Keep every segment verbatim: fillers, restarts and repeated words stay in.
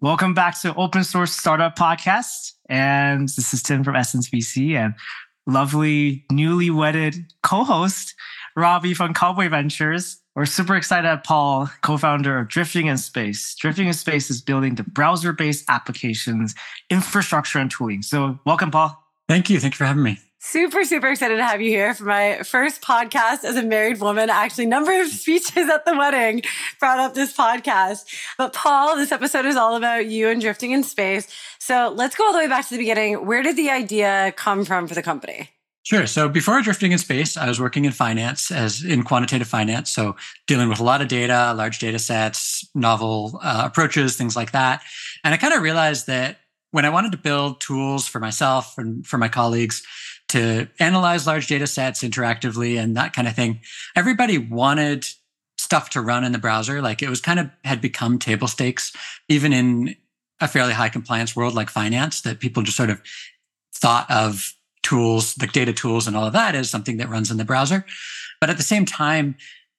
Welcome back to Open Source Startup Podcast. And this is Tim from Essence V C and lovely newly wedded co-host, Robbie from Cowboy Ventures. We're super excited to have Paul, co-founder of Drifting in Space. Drifting in Space is building the browser-based applications, infrastructure, and tooling. So welcome, Paul. Thank you. Thank you for having me. Super, super excited to have you here for my first podcast as a married woman. Actually, number of speeches at the wedding brought up this podcast. But Paul, this episode is all about you and Drifting in Space. So let's go all the way back to the beginning. Where did the idea come from for the company? Sure. So before Drifting in Space, I was working in finance as in quantitative finance. So dealing with a lot of data, large data sets, novel uh, approaches, things like that. And I kind of realized that when I wanted to build tools for myself and for my colleagues to analyze large data sets interactively and that kind of thing, everybody wanted stuff to run in the browser. Like it was kind of had become table stakes, even in a fairly high compliance world like finance, that people just sort of thought of tools, like data tools and all of that as something that runs in the browser. But at the same time,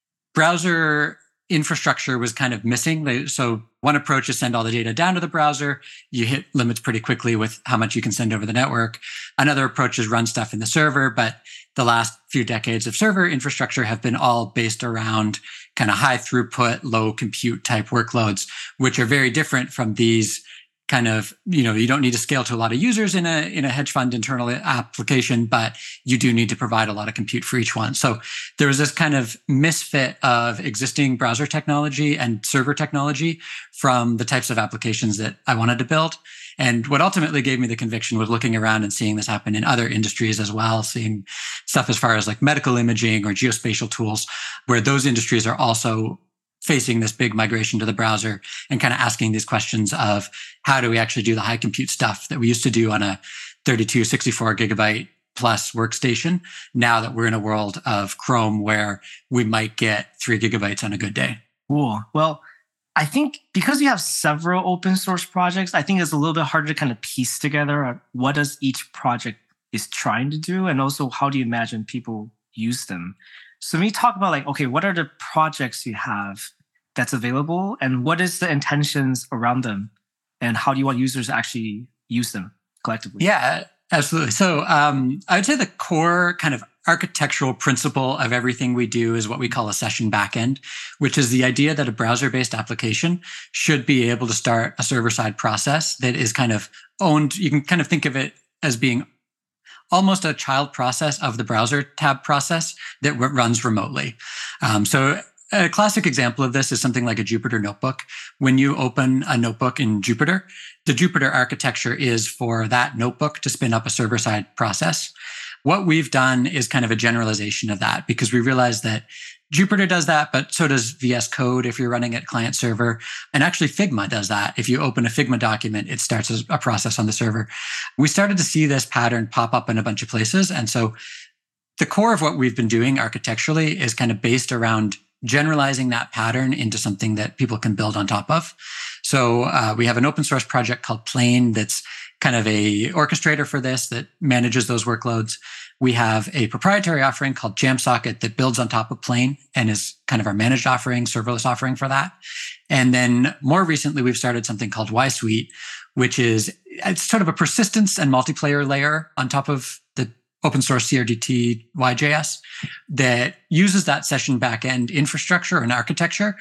browser infrastructure was kind of missing. So one approach is send all the data down to the browser. You hit limits pretty quickly with how much you can send over the network. Another approach is run stuff in the server. But the last few decades of server infrastructure have been all based around kind of high throughput, low compute type workloads, which are very different from these kind of, you know, you don't need to scale to a lot of users in a in a hedge fund internal application, but you do need to provide a lot of compute for each one. So there was this kind of misfit of existing browser technology and server technology from the types of applications that I wanted to build. And what ultimately gave me the conviction was looking around and seeing this happen in other industries as well, seeing stuff as far as like medical imaging or geospatial tools, where those industries are also facing this big migration to the browser and kind of asking these questions of how do we actually do the high compute stuff that we used to do on a thirty-two, sixty-four gigabyte plus workstation, now that we're in a world of Chrome where we might get three gigabytes on a good day. Cool. Well, I think because you have several open source projects, I think it's a little bit harder to kind of piece together what does each project is trying to do, and also how do you imagine people use them. So when you talk about like, okay, what are the projects you have that's available and what is the intentions around them and how do you want users to actually use them collectively? Yeah, absolutely. So um, I would say the core kind of architectural principle of everything we do is what we call a session backend, which is the idea that a browser-based application should be able to start a server-side process that is kind of owned. You can kind of think of it as being almost a child process of the browser tab process that r- runs remotely. Um, so a classic example of this is something like a Jupyter notebook. When you open a notebook in Jupyter, the Jupyter architecture is for that notebook to spin up a server-side process. What we've done is kind of a generalization of that because we realize that Jupyter does that, but so does V S Code if you're running it client server. And actually Figma does that. If you open a Figma document, it starts as a process on the server. We started to see this pattern pop up in a bunch of places. And so the core of what we've been doing architecturally is kind of based around generalizing that pattern into something that people can build on top of. So uh, we have an open source project called Plane that's kind of a orchestrator for this that manages those workloads. We have a proprietary offering called Jamsocket that builds on top of Plane and is kind of our managed offering, serverless offering for that. And then more recently, we've started something called YSuite, which is it's sort of a persistence and multiplayer layer on top of the open source C R D T Y J S that uses that session backend infrastructure and architecture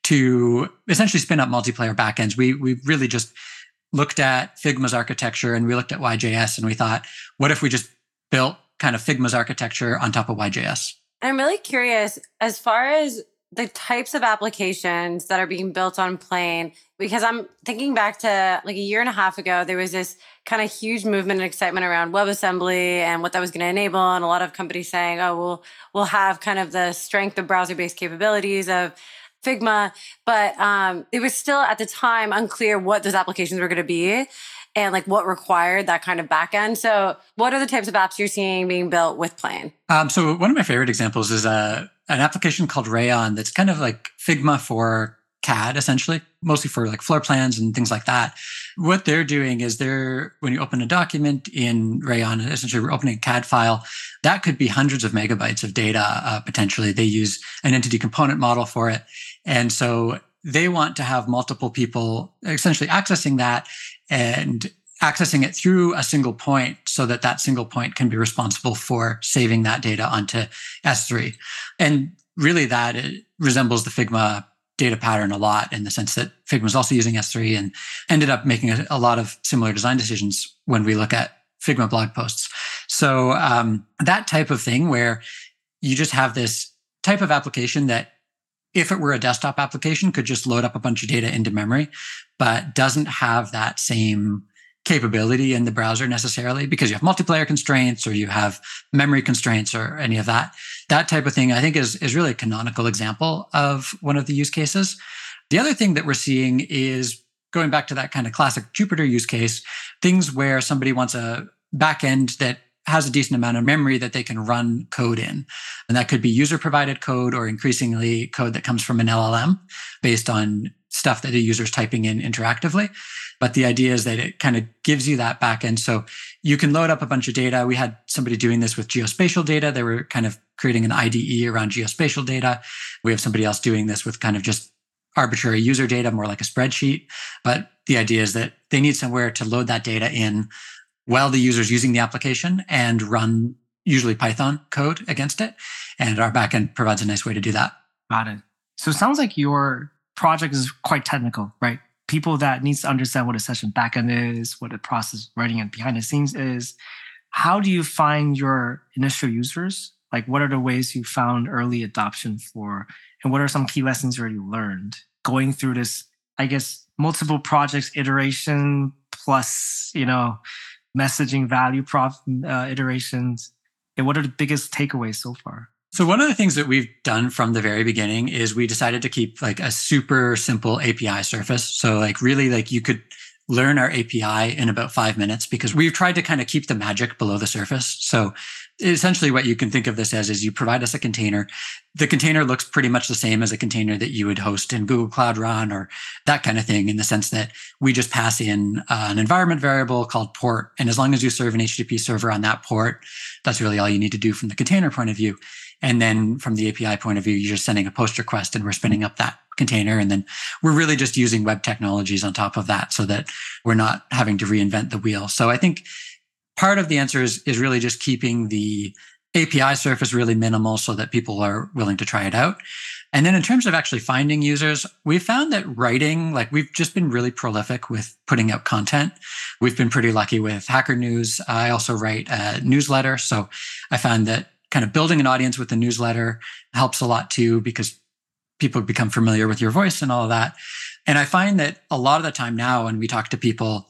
to essentially spin up multiplayer backends. We we really just looked at Figma's architecture and we looked at Y J S and we thought, what if we just built kind of Figma's architecture on top of Y J S? I'm really curious as far as the types of applications that are being built on Plane, because I'm thinking back to like a year and a half ago, there was this kind of huge movement and excitement around WebAssembly and what that was going to enable. And a lot of companies saying, oh, we'll, we'll have kind of the strength of browser-based capabilities of Figma. But um, it was still at the time unclear what those applications were going to be and like what required that kind of backend. So what are the types of apps you're seeing being built with Plane? Um, so one of my favorite examples is uh, an application called Rayon that's kind of like Figma for C A D, essentially, mostly for like floor plans and things like that. What they're doing is they're, when you open a document in Rayon, essentially we're opening a C A D file, that could be hundreds of megabytes of data uh, potentially. They use an entity component model for it. And so they want to have multiple people essentially accessing that and accessing it through a single point so that that single point can be responsible for saving that data onto S three. And really that it resembles the Figma data pattern a lot in the sense that Figma is also using S three and ended up making a, a lot of similar design decisions when we look at Figma blog posts. So um, that type of thing where you just have this type of application that if it were a desktop application could just load up a bunch of data into memory, but doesn't have that same capability in the browser necessarily because you have multiplayer constraints or you have memory constraints or any of that. That type of thing, I think, is, is really a canonical example of one of the use cases. The other thing that we're seeing is going back to that kind of classic Jupyter use case, things where somebody wants a backend that has a decent amount of memory that they can run code in. And that could be user provided code or increasingly code that comes from an L L M based on stuff that the user's typing in interactively. But the idea is that it kind of gives you that backend. So you can load up a bunch of data. We had somebody doing this with geospatial data. They were kind of creating an I D E around geospatial data. We have somebody else doing this with kind of just arbitrary user data, more like a spreadsheet. But the idea is that they need somewhere to load that data in while the user's using the application and run usually Python code against it. And our backend provides a nice way to do that. Got it. So it sounds like your project is quite technical, right? People that needs to understand what a session backend is, what the process running and behind the scenes is. How do you find your initial users? Like, what are the ways you found early adoption for, and what are some key lessons you already learned going through this, I guess, multiple projects iteration plus, you know, messaging value prop uh, iterations? And what are the biggest takeaways so far? So one of the things that we've done from the very beginning is we decided to keep like a super simple A P I surface. So like really like you could learn our A P I in about five minutes because we've tried to kind of keep the magic below the surface. So essentially what you can think of this as is you provide us a container. The container looks pretty much the same as a container that you would host in Google Cloud Run or that kind of thing in the sense that we just pass in uh, an environment variable called port. And as long as you serve an H T T P server on that port, that's really all you need to do from the container point of view. And then from the A P I point of view, you're just sending a post request and we're spinning up that container. And then we're really just using web technologies on top of that so that we're not having to reinvent the wheel. So I think part of the answer is, is really just keeping the A P I surface really minimal so that people are willing to try it out. And then in terms of actually finding users, we found that writing, like we've just been really prolific with putting out content. We've been pretty lucky with Hacker News. I also write a newsletter. So I found that kind of building an audience with the newsletter helps a lot too, because people become familiar with your voice and all of that. And I find that a lot of the time now when we talk to people,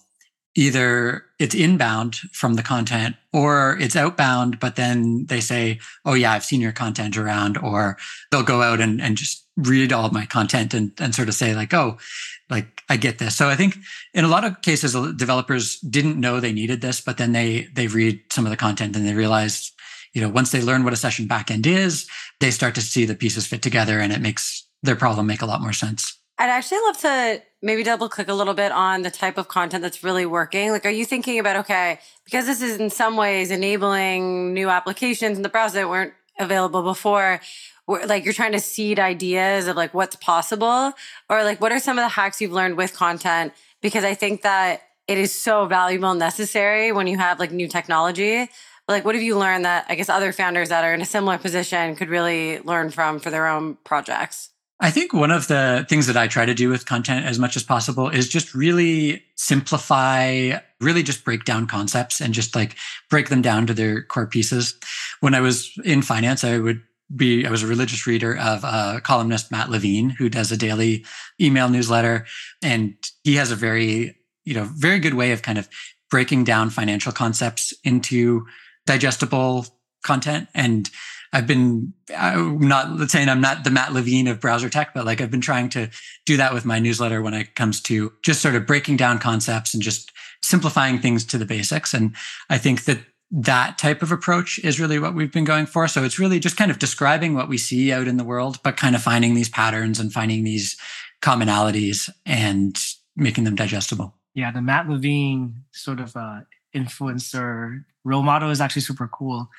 either it's inbound from the content or it's outbound, but then they say, oh yeah, I've seen your content around, or they'll go out and, and just read all of my content and, and sort of say like, oh, like I get this. So I think in a lot of cases, developers didn't know they needed this, but then they, they read some of the content and they realize, you know, once they learn what a session backend is, they start to see the pieces fit together and it makes their problem make a lot more sense. I'd actually love to maybe double click a little bit on the type of content that's really working. Like, are you thinking about, okay, because this is in some ways enabling new applications in the browser that weren't available before, like you're trying to seed ideas of like what's possible, or like what are some of the hacks you've learned with content? Because I think that it is so valuable and necessary when you have like new technology. But like, what have you learned that I guess other founders that are in a similar position could really learn from for their own projects? I think one of the things that I try to do with content as much as possible is just really simplify, really just break down concepts and just like break them down to their core pieces. When I was in finance, I would be, I was a religious reader of a columnist, Matt Levine, who does a daily email newsletter. And he has a very, you know, very good way of kind of breaking down financial concepts into digestible content. And I've been, I'm not saying I'm not the Matt Levine of browser tech, but like I've been trying to do that with my newsletter when it comes to just sort of breaking down concepts and just simplifying things to the basics. And I think that that type of approach is really what we've been going for. So it's really just kind of describing what we see out in the world, but kind of finding these patterns and finding these commonalities and making them digestible. Yeah, the Matt Levine sort of uh, influencer role model is actually super cool.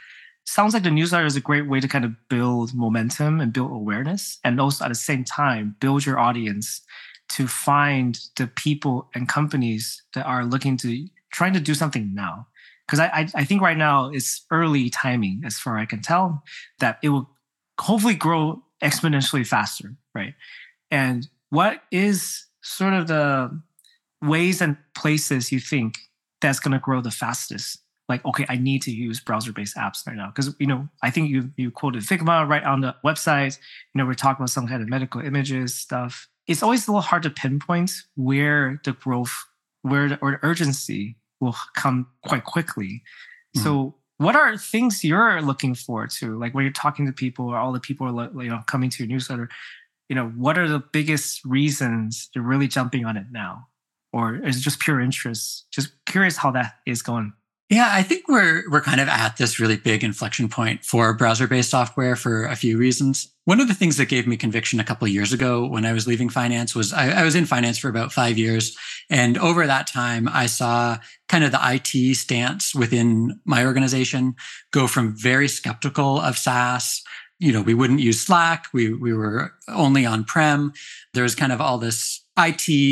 sounds like the newsletter is a great way to kind of build momentum and build awareness, and also at the same time build your audience to find the people and companies that are looking to trying to do something now. Because I, I I think right now it's early timing, as far as I can tell, that it will hopefully grow exponentially faster, right? And what is sort of the ways and places you think that's going to grow the fastest? Like, okay, I need to use browser-based apps right now. Because, you know, I think you you quoted Figma right on the website. You know, we're talking about some kind of medical images stuff. It's always a little hard to pinpoint where the growth, where the, or the urgency will come quite quickly. Mm-hmm. So what are things you're looking forward to? Like when you're talking to people or all the people are, you know, coming to your newsletter, you know, what are the biggest reasons you're really jumping on it now? Or is it just pure interest? Just curious how that is going. Yeah, I think we're we're kind of at this really big inflection point for browser-based software for a few reasons. One of the things that gave me conviction a couple of years ago when I was leaving finance was I, I was in finance for about five years. And over that time, I saw kind of the I T stance within my organization go from very skeptical of SaaS. You know, we wouldn't use Slack. We we were only on-prem. There was kind of all this I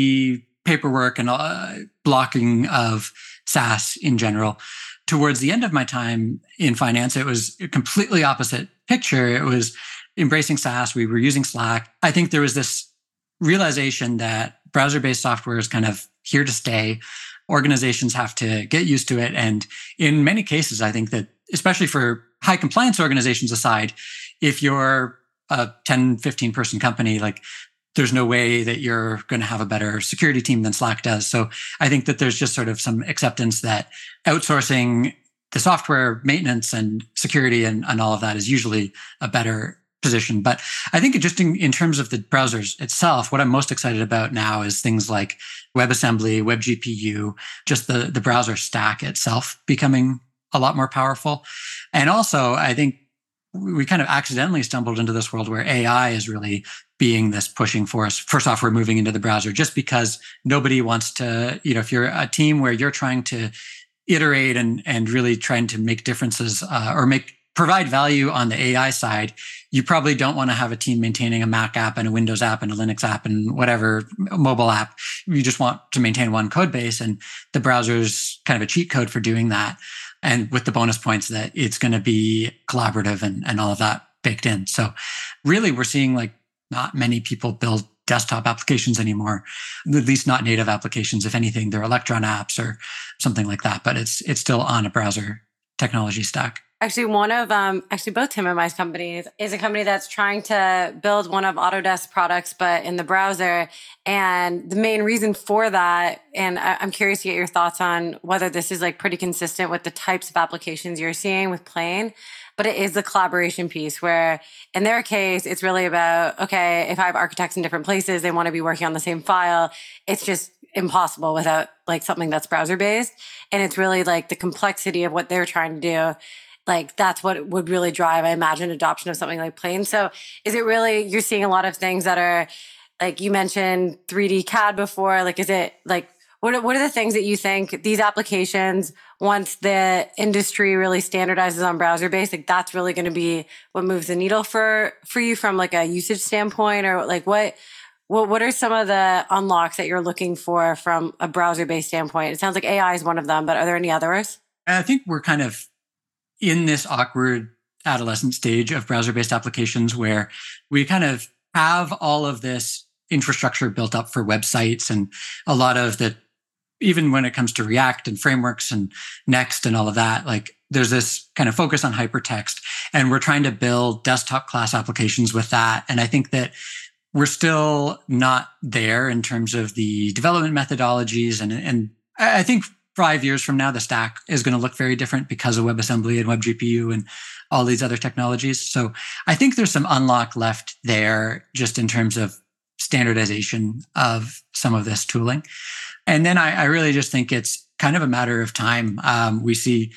T paperwork and uh, blocking of SaaS in general. Towards the end of my time in finance, it was a completely opposite picture. It was embracing SaaS. We were using Slack. I think there was this realization that browser-based software is kind of here to stay. Organizations have to get used to it. And in many cases, I think that, especially for high compliance organizations aside, if you're a ten, fifteen person company, like there's no way that you're going to have a better security team than Slack does. So I think that there's just sort of some acceptance that outsourcing the software maintenance and security and, and all of that is usually a better position. But I think just in, in terms of the browsers itself, what I'm most excited about now is things like WebAssembly, WebGPU, just the, the browser stack itself becoming a lot more powerful. And also, I think we kind of accidentally stumbled into this world where A I is really being this pushing force for software moving into the browser, just because nobody wants to, you know, if you're a team where you're trying to iterate and, and really trying to make differences uh, or make provide value on the A I side, you probably don't want to have a team maintaining a Mac app and a Windows app and a Linux app and whatever mobile app. You just want to maintain one code base, and the browser's kind of a cheat code for doing that. And with the bonus points that it's going to be collaborative and, and all of that baked in. So really, we're seeing like not many people build desktop applications anymore, at least not native applications. If anything, they're Electron apps or something like that, but it's it's still on a browser technology stack. Actually, one of, um, actually both Tim and my companies is a company that's trying to build one of Autodesk products, but in the browser. And the main reason for that, and I- I'm curious to get your thoughts on whether this is like pretty consistent with the types of applications you're seeing with Plane, but it is the collaboration piece where in their case, it's really about, okay, if I have architects in different places, they want to be working on the same file. It's just impossible without like something that's browser based. And it's really like the complexity of what they're trying to do. Like that's what would really drive, I imagine, adoption of something like Plane. So is it really, you're seeing a lot of things that are, like you mentioned three D C A D before, like is it like, what are, what are the things that you think these applications, once the industry really standardizes on browser based, like that's really going to be what moves the needle for, for you from like a usage standpoint? Or like what, what, what are some of the unlocks that you're looking for from a browser based standpoint? It sounds like A I is one of them, but are there any others? I think we're kind of in this awkward adolescent stage of browser-based applications where we kind of have all of this infrastructure built up for websites and a lot of the, even when it comes to React and frameworks and Next and all of that, like there's this kind of focus on hypertext, and we're trying to build desktop class applications with that. And I think that we're still not there in terms of the development methodologies. And, and I think five years from now, the stack is going to look very different because of WebAssembly and WebGPU and all these other technologies. So I think there's some unlock left there just in terms of standardization of some of this tooling. And then I, I really just think it's kind of a matter of time. Um, we see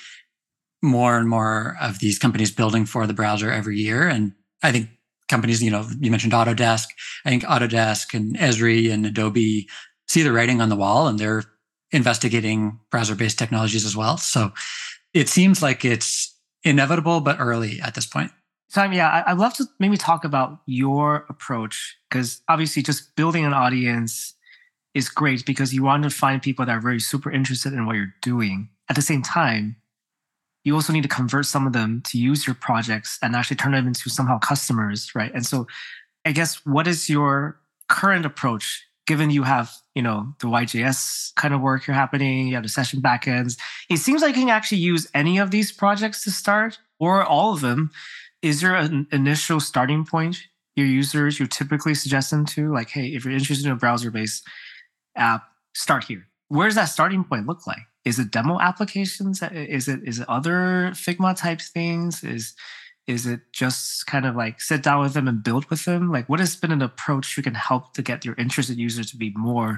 more and more of these companies building for the browser every year. And I think companies, you know, you mentioned Autodesk. I think Autodesk and Esri and Adobe see the writing on the wall, and they're investigating browser-based technologies as well. So it seems like it's inevitable, but early at this point. So I mean, yeah, I- I'd love to maybe talk about your approach because obviously just building an audience is great because you want to find people that are very super interested in what you're doing. At the same time, you also need to convert some of them to use your projects and actually turn them into somehow customers, right? And so I guess what is your current approach given you have, you know, the Y J S kind of work you're happening, you have the session backends. It seems like you can actually use any of these projects to start or all of them. Is there an initial starting point your users you typically suggest them to? Like, hey, if you're interested in a browser-based app, start here. Where does that starting point look like? Is it demo applications? Is it is it other Figma type things? Is is it just kind of like sit down with them and build with them? Like, what has been an approach you can help to get your interested users to be more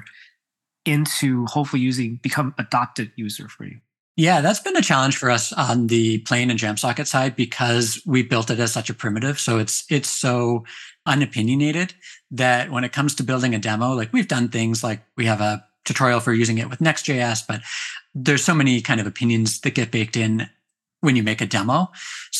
into hopefully using become adopted user for you? Yeah, that's been a challenge for us on the Plane and Jamsocket side because we built it as such a primitive. So it's it's so unopinionated that when it comes to building a demo, like we've done things like we have a tutorial for using it with Next.js, but there's so many kind of opinions that get baked in when you make a demo.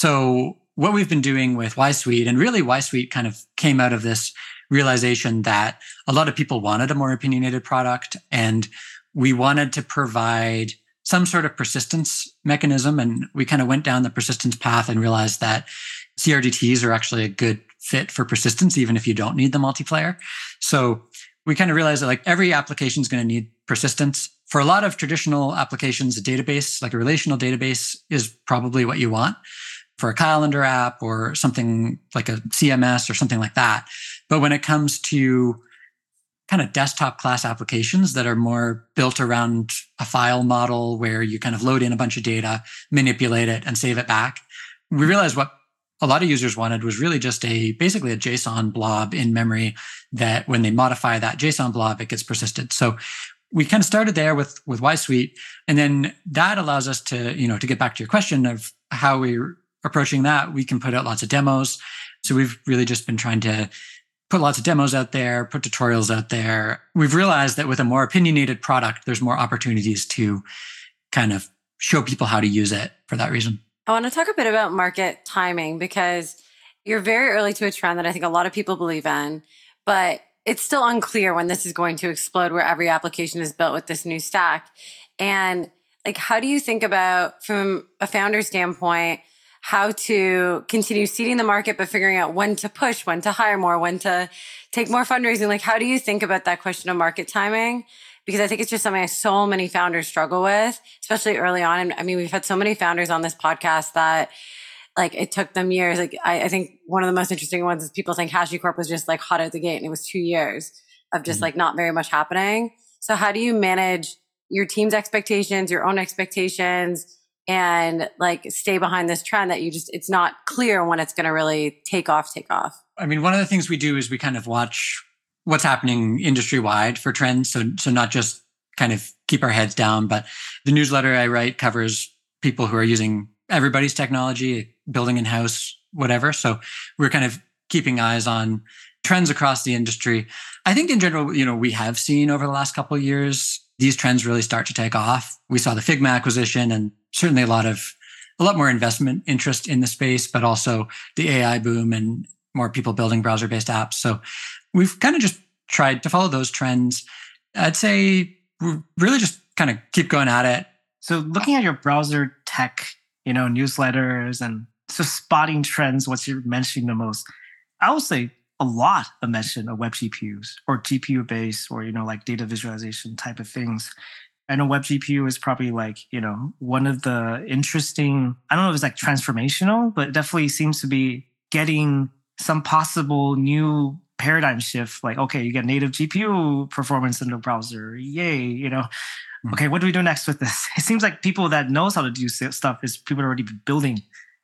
So what we've been doing with Y Suite, and really Y Suite kind of came out of this realization that a lot of people wanted a more opinionated product, and we wanted to provide some sort of persistence mechanism. And we kind of went down the persistence path and realized that C R D Ts are actually a good fit for persistence, even if you don't need the multiplayer. So we kind of realized that like every application is going to need persistence. For a lot of traditional applications, a database, like a relational database, is probably what you want for a calendar app or something like a C M S or something like that. But when it comes to kind of desktop class applications that are more built around a file model where you kind of load in a bunch of data, manipulate it, and save it back, we realized what a lot of users wanted was really just a basically a JSON blob in memory that when they modify that JSON blob, it gets persisted. So we kind of started there with with Y Suite, and then that allows us to, you know, to get back to your question of how we're approaching that, we can put out lots of demos. So we've really just been trying to put lots of demos out there, put tutorials out there. We've realized that with a more opinionated product, there's more opportunities to kind of show people how to use it for that reason. I want to talk a bit about market timing because you're very early to a trend that I think a lot of people believe in, but it's still unclear when this is going to explode where every application is built with this new stack. And like, how do you think about, from a founder standpoint, how to continue seeding the market, but figuring out when to push, when to hire more, when to take more fundraising? Like, how do you think about that question of market timing? Because I think it's just something so many founders struggle with, especially early on. And I mean, we've had so many founders on this podcast that like it took them years. Like I, I think one of the most interesting ones is people think HashiCorp was just like hot out the gate and it was two years of just mm-hmm. like not very much happening. So how do you manage your team's expectations, your own expectations, and like stay behind this trend that you just, it's not clear when it's going to really take off, take off? I mean, one of the things we do is we kind of watch what's happening industry wide for trends. So, so not just kind of keep our heads down, but the newsletter I write covers people who are using everybody's technology, building in-house, whatever. So we're kind of keeping eyes on trends across the industry. I think in general, you know, we have seen over the last couple of years, these trends really start to take off. We saw the Figma acquisition and certainly a lot of, a lot more investment interest in the space, but also the A I boom and more people building browser-based apps. So we've kind of just tried to follow those trends. I'd say we really just kind of keep going at it. So looking at your browser tech, you know, newsletters and just spotting trends, what's you're mentioning the most, I would say a lot of mention of web G P Us or G P U-based or, you know, like data visualization type of things. I know web G P U is probably like, you know, one of the interesting, I don't know if it's like transformational, but it definitely seems to be getting some possible new paradigm shift. Like, okay, you get native G P U performance in the browser. Yay, you know. Okay, what do we do next with this? It seems like people that knows how to do stuff is people that are already building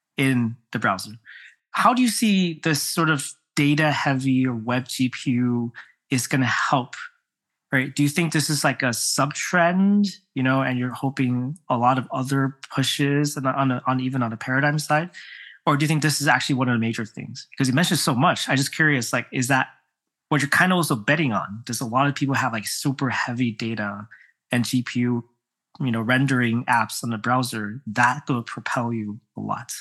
in the browser. How do you see this sort of data heavy or web G P U is going to help? Right? Do you think this is like a sub trend, you know, and you're hoping a lot of other pushes and on, a, on even on the paradigm side? Or do you think this is actually one of the major things? Because you mentioned so much. I'm just curious, like, is that what you're kind of also betting on? Does a lot of people have like super heavy data and G P U, you know, rendering apps on the browser that will propel you a lot?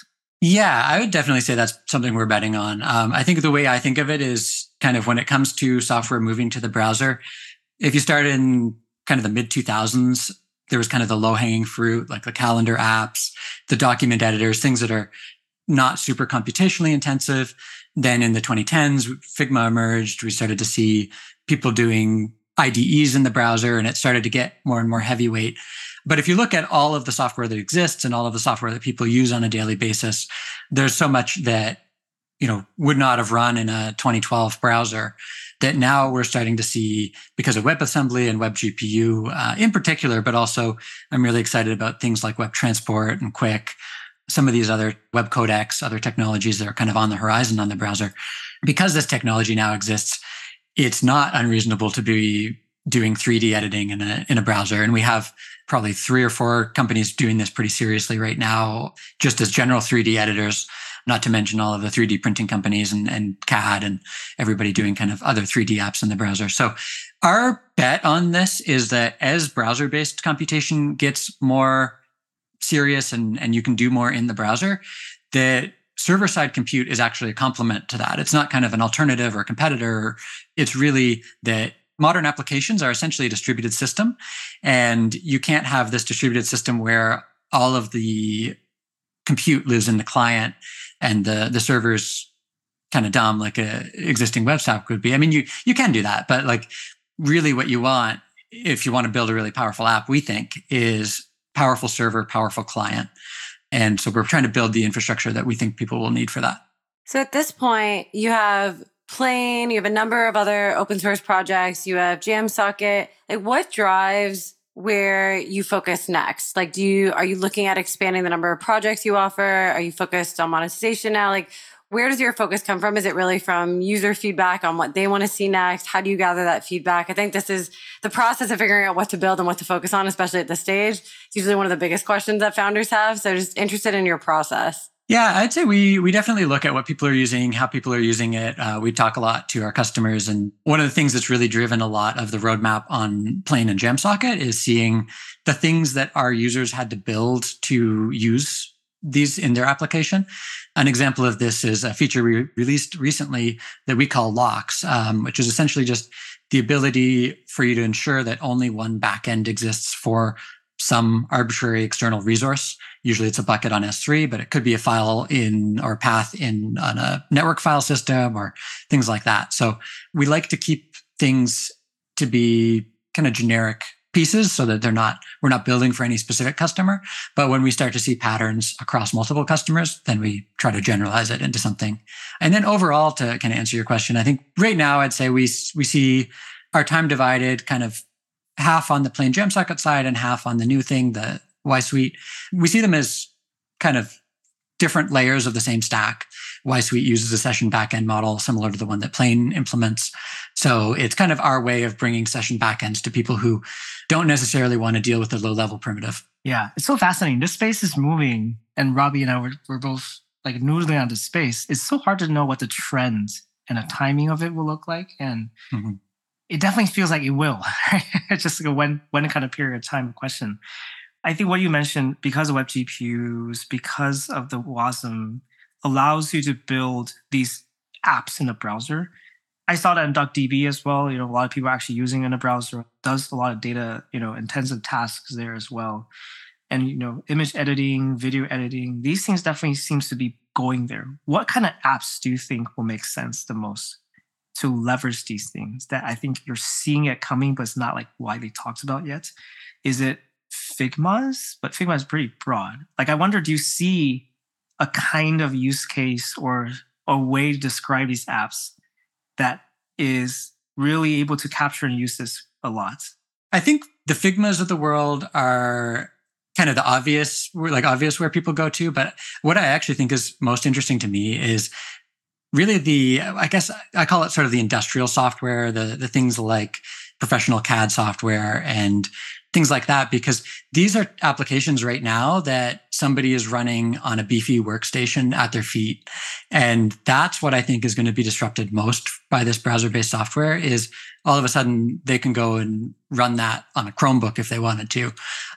Yeah, I would definitely say that's something we're betting on. Um, I think the way I think of it is kind of when it comes to software moving to the browser, if you start in kind of the mid two thousands, there was kind of the low hanging fruit, like the calendar apps, the document editors, things that are not super computationally intensive. Then in the twenty tens, Figma emerged. We started to see people doing I D Es in the browser, and it started to get more and more heavyweight. But if you look at all of the software that exists and all of the software that people use on a daily basis, there's so much that, you know, would not have run in a twenty twelve browser that now we're starting to see because of WebAssembly and WebGPU uh, in particular, but also I'm really excited about things like WebTransport and Quick, some of these other web codecs, other technologies that are kind of on the horizon on the browser. Because this technology now exists, it's not unreasonable to be doing three D editing in a in a browser. And we have probably three or four companies doing this pretty seriously right now, just as general three D editors, not to mention all of the three D printing companies and, and C A D and everybody doing kind of other three D apps in the browser. So our bet on this is that as browser-based computation gets more serious and, and you can do more in the browser, that server-side compute is actually a complement to that. It's not kind of an alternative or a competitor. It's really that modern applications are essentially a distributed system, and you can't have this distributed system where all of the compute lives in the client and the, the server's kind of dumb like a existing web stack would be. I mean, you you can do that, but like really what you want, if you want to build a really powerful app, we think is powerful server, powerful client. And so we're trying to build the infrastructure that we think people will need for that. So at this point, you have Plane, you have a number of other open source projects, you have Jamsocket. Like, what drives where you focus next? Like, do you, are you looking at expanding the number of projects you offer? Are you focused on monetization now? Like, where does your focus come from? Is it really from user feedback on what they want to see next? How do you gather that feedback? I think this is the process of figuring out what to build and what to focus on, especially at this stage. It's usually one of the biggest questions that founders have. So just interested in your process. Yeah, I'd say we we definitely look at what people are using, how people are using it. Uh, we talk a lot to our customers. And one of the things that's really driven a lot of the roadmap on Plane and Jamsocket is seeing the things that our users had to build to use these in their application. An example of this is a feature we released recently that we call locks, um, which is essentially just the ability for you to ensure that only one backend exists for some arbitrary external resource. Usually it's a bucket on S three, but it could be a file in or path in on a network file system or things like that. So we like to keep things to be kind of generic pieces so that they're not, we're not building for any specific customer. But when we start to see patterns across multiple customers, then we try to generalize it into something. And then overall, to kind of answer your question, I think right now I'd say we we see our time divided kind of half on the plain Jamsocket side and half on the new thing, the Y Suite. We see them as kind of different layers of the same stack. Y Suite uses a session backend model similar to the one that Plane implements. So it's kind of our way of bringing session backends to people who don't necessarily want to deal with the low-level primitive. Yeah, it's so fascinating. This space is moving, and Robbie and I were, we're both like noodling on this space. It's so hard to know what the trends and the timing of it will look like, and mm-hmm. it definitely feels like it will. It's just like a when when kind of period of time question. I think what you mentioned, because of web G P Us, because of the WASM, allows you to build these apps in the browser. I saw that in DuckDB as well. You know, a lot of people are actually using it in a browser. Does a lot of data, you know, intensive tasks there as well. And, you know, image editing, video editing, these things definitely seems to be going there. What kind of apps do you think will make sense the most to leverage these things that I think you're seeing it coming, but it's not like widely talked about yet? Is it Figma's? But Figma is pretty broad. Like, I wonder, do you see a kind of use case or a way to describe these apps that is really able to capture and use this a lot? I think the Figmas of the world are kind of the obvious, like obvious where people go to. But what I actually think is most interesting to me is really the, I guess I call it sort of the industrial software, the, the things like professional C A D software and things like that, because these are applications right now that somebody is running on a beefy workstation at their feet. And that's what I think is going to be disrupted most by this browser-based software is all of a sudden they can go and run that on a Chromebook if they wanted to.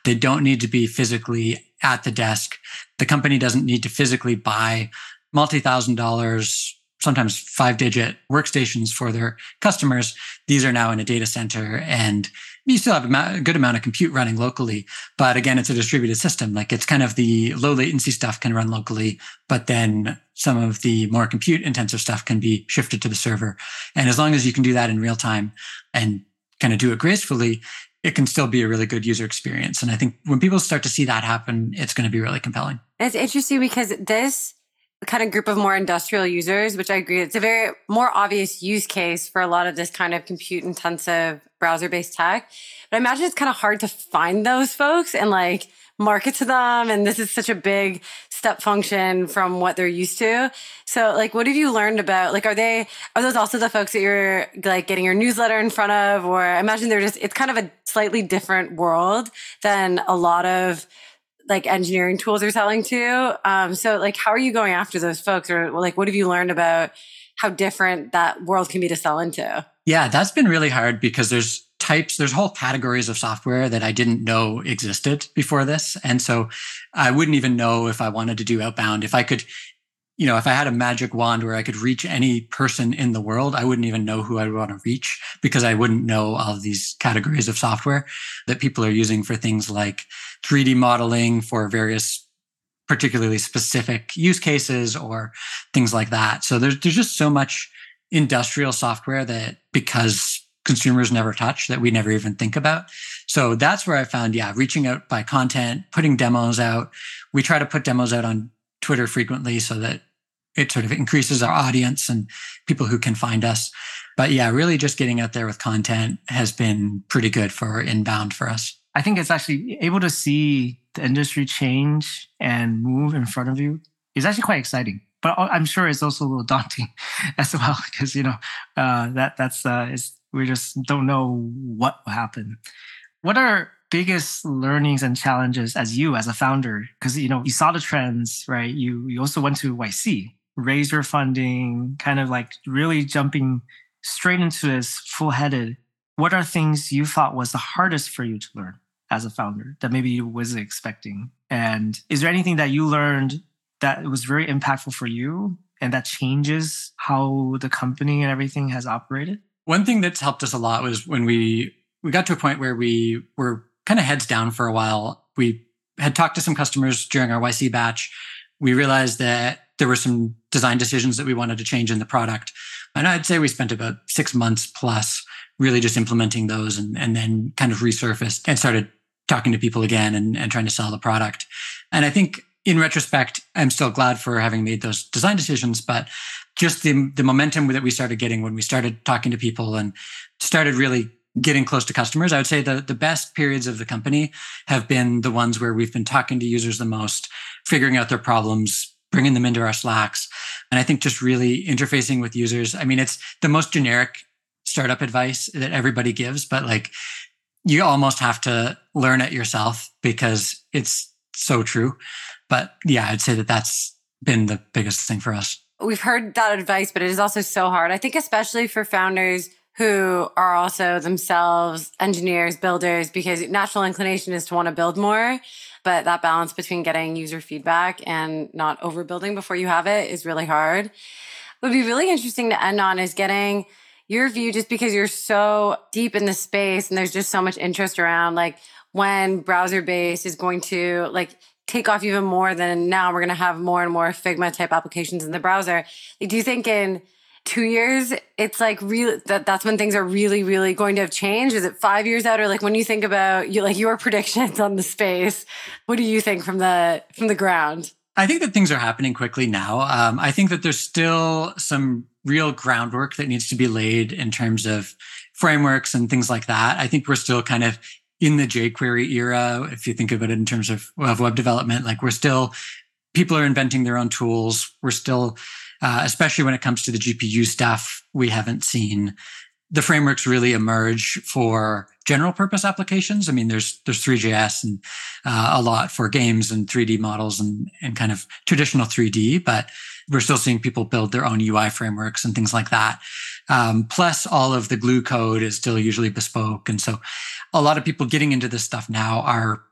They don't need to be physically at the desk. The company doesn't need to physically buy multi-thousand dollars, sometimes five-digit workstations for their customers. These are now in a data center, and you still have a good amount of compute running locally. But again, it's a distributed system. Like it's kind of the low latency stuff can run locally, but then some of the more compute intensive stuff can be shifted to the server. And as long as you can do that in real time and kind of do it gracefully, it can still be a really good user experience. And I think when people start to see that happen, it's going to be really compelling. It's interesting because this kind of group of more industrial users, which I agree, it's a very more obvious use case for a lot of this kind of compute intensive browser-based tech. But I imagine it's kind of hard to find those folks and like market to them. And this is such a big step function from what they're used to. So like, what have you learned about, like, are they, are those also the folks that you're like getting your newsletter in front of? Or I imagine they're just, it's kind of a slightly different world than a lot of like engineering tools are selling to. Um, so like, how are you going after those folks? Or like, what have you learned about how different that world can be to sell into? Yeah, that's been really hard because there's types, there's whole categories of software that I didn't know existed before this. And so I wouldn't even know if I wanted to do outbound. If I could, you know, if I had a magic wand where I could reach any person in the world, I wouldn't even know who I would want to reach because I wouldn't know all of these categories of software that people are using for things like three D modeling for various particularly specific use cases or things like that. So there's, there's just so much industrial software that because consumers never touch that we never even think about. So that's where I found, yeah, reaching out by content, putting demos out. We try to put demos out on Twitter frequently so that it sort of increases our audience and people who can find us. But yeah, really just getting out there with content has been pretty good for inbound for us. I think it's actually able to see the industry change and move in front of you is actually quite exciting. But I'm sure it's also a little daunting as well because, you know, uh, that that's uh, is, we just don't know what will happen. What are biggest learnings and challenges as you, as a founder? Because, you know, you saw the trends, right? You you also went to Y C, raised your funding, kind of like really jumping straight into this full-headed. What are things you thought was the hardest for you to learn as a founder that maybe you wasn't expecting? And is there anything that you learned that was very impactful for you and that changes how the company and everything has operated? One thing that's helped us a lot was when we we got to a point where we were kind of heads down for a while. We had talked to some customers during our Y C batch. We realized that there were some design decisions that we wanted to change in the product. And I'd say we spent about six months plus really just implementing those and, and then kind of resurfaced and started talking to people again and, and trying to sell the product. And I think in retrospect, I'm still glad for having made those design decisions, but just the, the momentum that we started getting when we started talking to people and started really getting close to customers, I would say the, the best periods of the company have been the ones where we've been talking to users the most, figuring out their problems, bringing them into our Slacks. And I think just really interfacing with users. I mean, it's the most generic startup advice that everybody gives, but like you almost have to learn it yourself because it's so true. But yeah, I'd say that that's been the biggest thing for us. We've heard that advice, but it is also so hard. I think especially for founders who are also themselves engineers, builders, because natural inclination is to want to build more. But that balance between getting user feedback and not overbuilding before you have it is really hard. What would be really interesting to end on is getting your view, just because you're so deep in the space and there's just so much interest around, like when browser-based is going to like take off even more than now. We're going to have more and more Figma type applications in the browser. Do you think in two years, it's like real that that's when things are really, really going to have changed? Is it five years out? Or like when you think about you, like your predictions on the space, what do you think from the from the ground? I think that things are happening quickly now. Um, I think that there's still some real groundwork that needs to be laid in terms of frameworks and things like that. I think we're still kind of in the jQuery era. If you think of it in terms of, of web development, like we're still, people are inventing their own tools. We're still, uh, especially when it comes to the G P U stuff, we haven't seen the frameworks really emerge for general purpose applications. I mean, there's there's three J S and uh, a lot for games and three D models and, and kind of traditional three D, but we're still seeing people build their own U I frameworks and things like that. Um, plus, all of the glue code is still usually bespoke. And so a lot of people getting into this stuff now are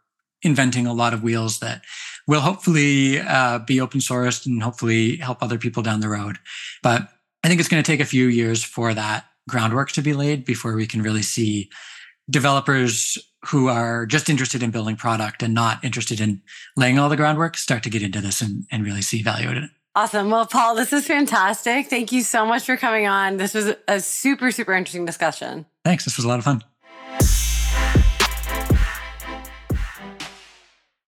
inventing a lot of wheels that will hopefully uh, be open sourced and hopefully help other people down the road. But I think it's going to take a few years for that groundwork to be laid before we can really see developers who are just interested in building product and not interested in laying all the groundwork start to get into this and, and really see value in it. Awesome. Well, Paul, this is fantastic. Thank you so much for coming on. This was a super, super interesting discussion. Thanks. This was a lot of fun.